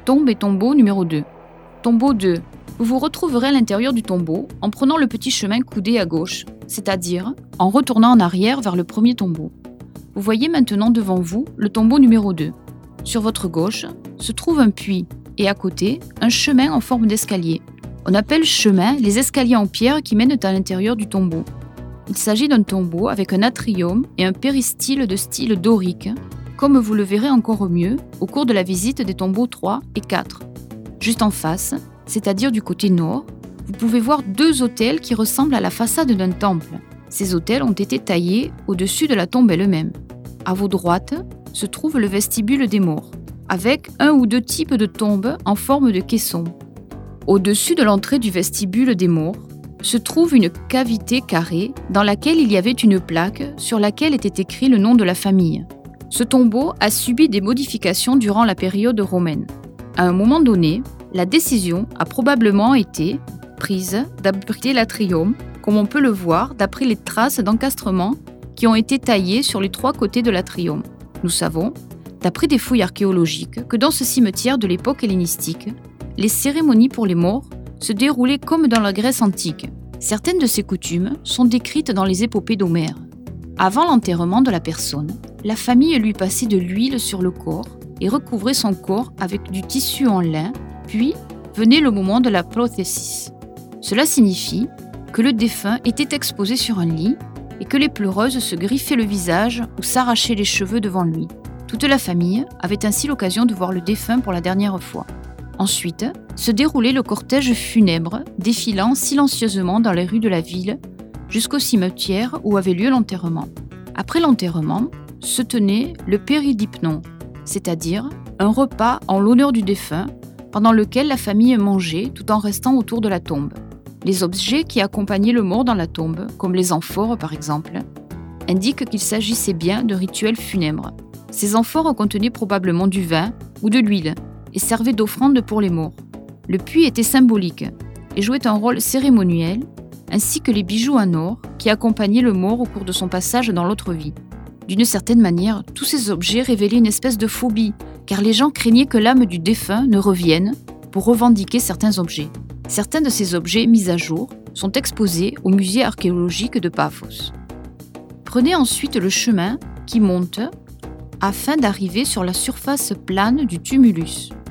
Tombe et tombeau numéro 2. Tombeau 2. Vous vous retrouverez à l'intérieur du tombeau en prenant le petit chemin coudé à gauche, c'est-à-dire en retournant en arrière vers le premier tombeau. Vous voyez maintenant devant vous le tombeau numéro 2. Sur votre gauche se trouve un puits et à côté, un chemin en forme d'escalier. On appelle chemin les escaliers en pierre qui mènent à l'intérieur du tombeau. Il s'agit d'un tombeau avec un atrium et un péristyle de style dorique, comme vous le verrez encore mieux au cours de la visite des tombeaux 3 et 4. Juste en face, c'est-à-dire du côté nord, vous pouvez voir 2 autels qui ressemblent à la façade d'un temple. Ces autels ont été taillés au-dessus de la tombe elle-même. À vos droites se trouve le vestibule des morts, avec 1 ou 2 types de tombes en forme de caisson. Au-dessus de l'entrée du vestibule des morts se trouve une cavité carrée dans laquelle il y avait une plaque sur laquelle était écrit le nom de la famille. Ce tombeau a subi des modifications durant la période romaine. À un moment donné, la décision a probablement été prise d'abriter l'atrium, comme on peut le voir d'après les traces d'encastrement qui ont été taillées sur les 3 côtés de l'atrium. Nous savons, d'après des fouilles archéologiques, que dans ce cimetière de l'époque hellénistique, les cérémonies pour les morts se déroulaient comme dans la Grèce antique. Certaines de ces coutumes sont décrites dans les épopées d'Homère. Avant l'enterrement de la personne, la famille lui passait de l'huile sur le corps et recouvrait son corps avec du tissu en lin, puis venait le moment de la prothèsis. Cela signifie que le défunt était exposé sur un lit et que les pleureuses se griffaient le visage ou s'arrachaient les cheveux devant lui. Toute la famille avait ainsi l'occasion de voir le défunt pour la dernière fois. Ensuite, se déroulait le cortège funèbre, défilant silencieusement dans les rues de la ville jusqu'au cimetière où avait lieu l'enterrement. Après l'enterrement, se tenait le péridipnon, c'est-à-dire un repas en l'honneur du défunt, pendant lequel la famille mangeait tout en restant autour de la tombe. Les objets qui accompagnaient le mort dans la tombe, comme les amphores par exemple, indiquent qu'il s'agissait bien de rituels funèbres. Ces amphores contenaient probablement du vin ou de l'huile et servaient d'offrande pour les morts. Le puits était symbolique et jouait un rôle cérémoniel, ainsi que les bijoux en or qui accompagnaient le mort au cours de son passage dans l'autre vie. D'une certaine manière, tous ces objets révélaient une espèce de phobie, car les gens craignaient que l'âme du défunt ne revienne pour revendiquer certains objets. Certains de ces objets mis à jour sont exposés au musée archéologique de Paphos. Prenez ensuite le chemin qui monte afin d'arriver sur la surface plane du tumulus.